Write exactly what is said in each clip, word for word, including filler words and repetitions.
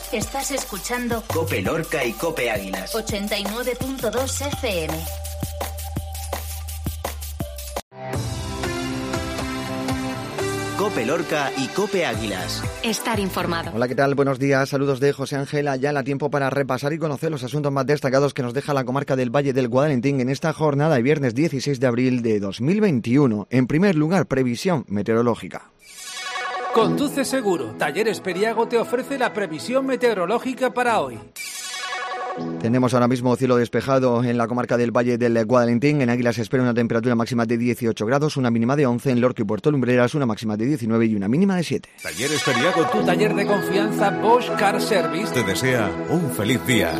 Estás escuchando Cope Lorca y Cope Águilas. ochenta y nueve punto dos F M. Cope Lorca y Cope Águilas. Estar informado. Hola, ¿qué tal? Buenos días. Saludos de José Ángel Ayala. Tiempo para repasar y conocer los asuntos más destacados que nos deja la comarca del Valle del Guadalentín en esta jornada de viernes dieciséis de abril de dos mil veintiuno. En primer lugar, previsión meteorológica. Conduce Seguro. Talleres Periago te ofrece la previsión meteorológica para hoy. Tenemos ahora mismo cielo despejado en la comarca del Valle del Guadalentín. En Águilas se espera una temperatura máxima de dieciocho grados, una mínima de once. En Lorca y Puerto Lumbreras una máxima de diecinueve y una mínima de siete. Talleres Periago, Tu taller de confianza Bosch Car Service te desea un feliz día.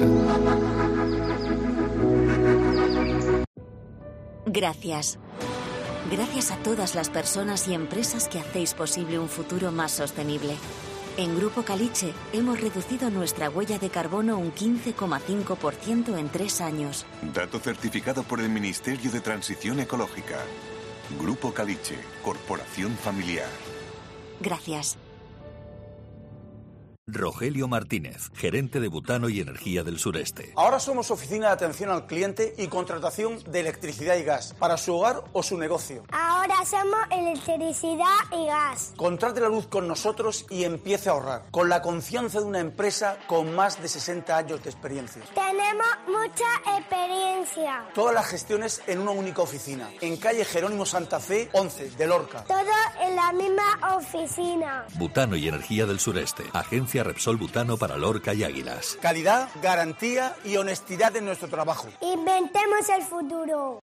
Gracias. Gracias a todas las personas y empresas que hacéis posible un futuro más sostenible. En Grupo Caliche hemos reducido nuestra huella de carbono un quince coma cinco por ciento en tres años. Dato certificado por el Ministerio de Transición Ecológica. Grupo Caliche, corporación familiar. Gracias. Rogelio Martínez, gerente de Butano y Energía del Sureste. Ahora somos oficina de atención al cliente y contratación de electricidad y gas para su hogar o su negocio. Ahora somos electricidad y gas. Contrate la luz con nosotros y empiece a ahorrar, con la confianza de una empresa con más de sesenta años de experiencia. Tenemos mucha experiencia. Todas las gestiones en una única oficina, en calle Jerónimo Santa Fe, once, de Lorca. Todo en la misma oficina. Butano y Energía del Sureste, agencia Repsol Butano para Lorca y Águilas. Calidad, garantía y honestidad en nuestro trabajo. Inventemos el futuro.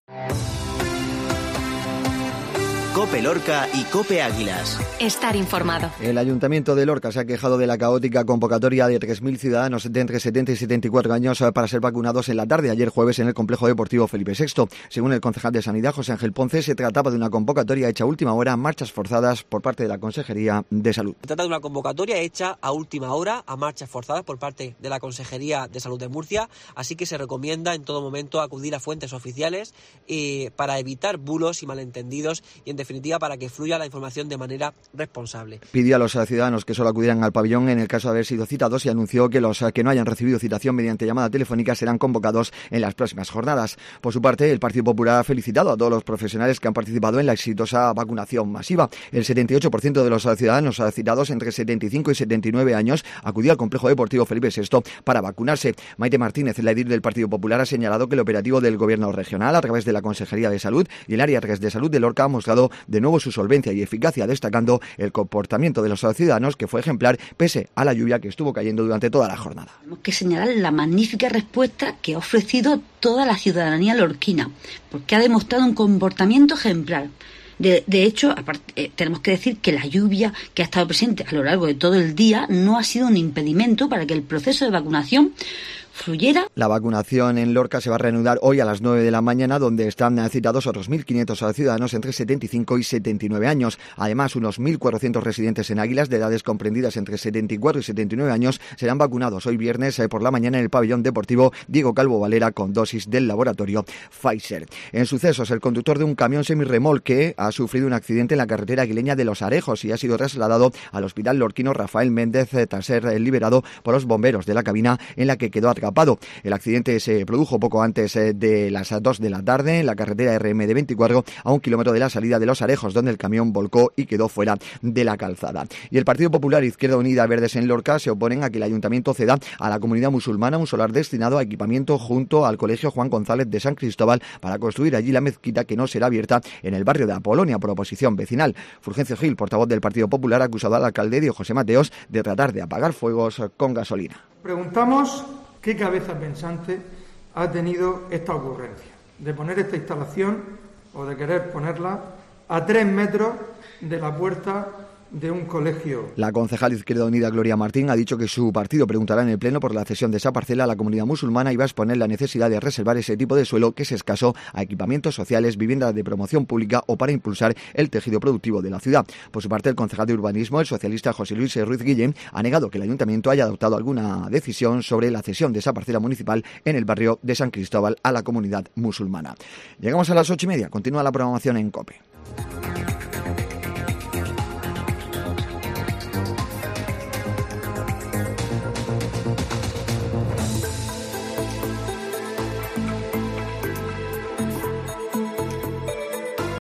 Cope Lorca y Cope Águilas. Estar informado. El Ayuntamiento de Lorca se ha quejado de la caótica convocatoria de tres mil ciudadanos de entre setenta y setenta y cuatro años para ser vacunados en la tarde de ayer jueves en el complejo deportivo Felipe sexto. Según el concejal de Sanidad, José Ángel Ponce, se trataba de una convocatoria hecha a última hora, marchas forzadas por parte de la Consejería de Salud. Se trata de una convocatoria hecha a última hora, a marchas forzadas por parte de la Consejería de Salud de Murcia, así que se recomienda en todo momento acudir a fuentes oficiales eh, para evitar bulos y malentendidos y, en definitiva, para que fluya la información de manera responsable. Pidió a los ciudadanos que solo acudieran al pabellón en el caso de haber sido citados y anunció que los que no hayan recibido citación mediante llamada telefónica serán convocados en las próximas jornadas. Por su parte, el Partido Popular ha felicitado a todos los profesionales que han participado en la exitosa vacunación masiva. El setenta y ocho por ciento de los ciudadanos citados entre setenta y cinco y setenta y nueve años acudió al complejo deportivo Felipe sexto para vacunarse. Maite Martínez, la edil del Partido Popular, ha señalado que el operativo del Gobierno regional, a través de la Consejería de Salud y el Área tres de Salud de Lorca, ha mostrado de nuevo su solvencia y eficacia, destacando el comportamiento de los ciudadanos, que fue ejemplar pese a la lluvia que estuvo cayendo durante toda la jornada. Tenemos que señalar la magnífica respuesta que ha ofrecido toda la ciudadanía lorquina, porque ha demostrado un comportamiento ejemplar. De, de hecho, aparte, eh, tenemos que decir que la lluvia que ha estado presente a lo largo de todo el día no ha sido un impedimento para que el proceso de vacunación fluyera. La vacunación en Lorca se va a reanudar hoy a las nueve de la mañana, donde están citados otros mil quinientos ciudadanos entre setenta y cinco y setenta y nueve años. Además, unos mil cuatrocientos residentes en Águilas de edades comprendidas entre setenta y cuatro y setenta y nueve años serán vacunados hoy viernes por la mañana en el pabellón deportivo Diego Calvo Valera con dosis del laboratorio Pfizer. En sucesos, el conductor de un camión semirremolque ha sufrido un accidente en la carretera aguileña de Los Arejos y ha sido trasladado al hospital lorquino Rafael Méndez tras ser liberado por los bomberos de la cabina en la que quedó atrapado. El accidente se produjo poco antes de las dos de la tarde en la carretera R M de veinticuatro, a un kilómetro de la salida de Los Arejos, donde el camión volcó y quedó fuera de la calzada. Y el Partido Popular, Izquierda Unida, Verdes en Lorca se oponen a que el Ayuntamiento ceda a la comunidad musulmana un solar destinado a equipamiento junto al Colegio Juan González de San Cristóbal para construir allí la mezquita, que no será abierta en el barrio de Apolonia por oposición vecinal. Fulgencio Gil, portavoz del Partido Popular, ha acusado al alcalde Diego José Mateos de tratar de apagar fuegos con gasolina. Preguntamos qué cabeza pensante ha tenido esta ocurrencia de poner esta instalación o de querer ponerla a tres metros de la puerta de un colegio. La concejal Izquierda Unida, Gloria Martín, ha dicho que su partido preguntará en el Pleno por la cesión de esa parcela a la comunidad musulmana y va a exponer la necesidad de reservar ese tipo de suelo, que es escaso, a equipamientos sociales, viviendas de promoción pública o para impulsar el tejido productivo de la ciudad. Por su parte, el concejal de Urbanismo, el socialista José Luis Ruiz Guillén, ha negado que el Ayuntamiento haya adoptado alguna decisión sobre la cesión de esa parcela municipal en el barrio de San Cristóbal a la comunidad musulmana. Llegamos a las ocho y media. Continúa la programación en COPE.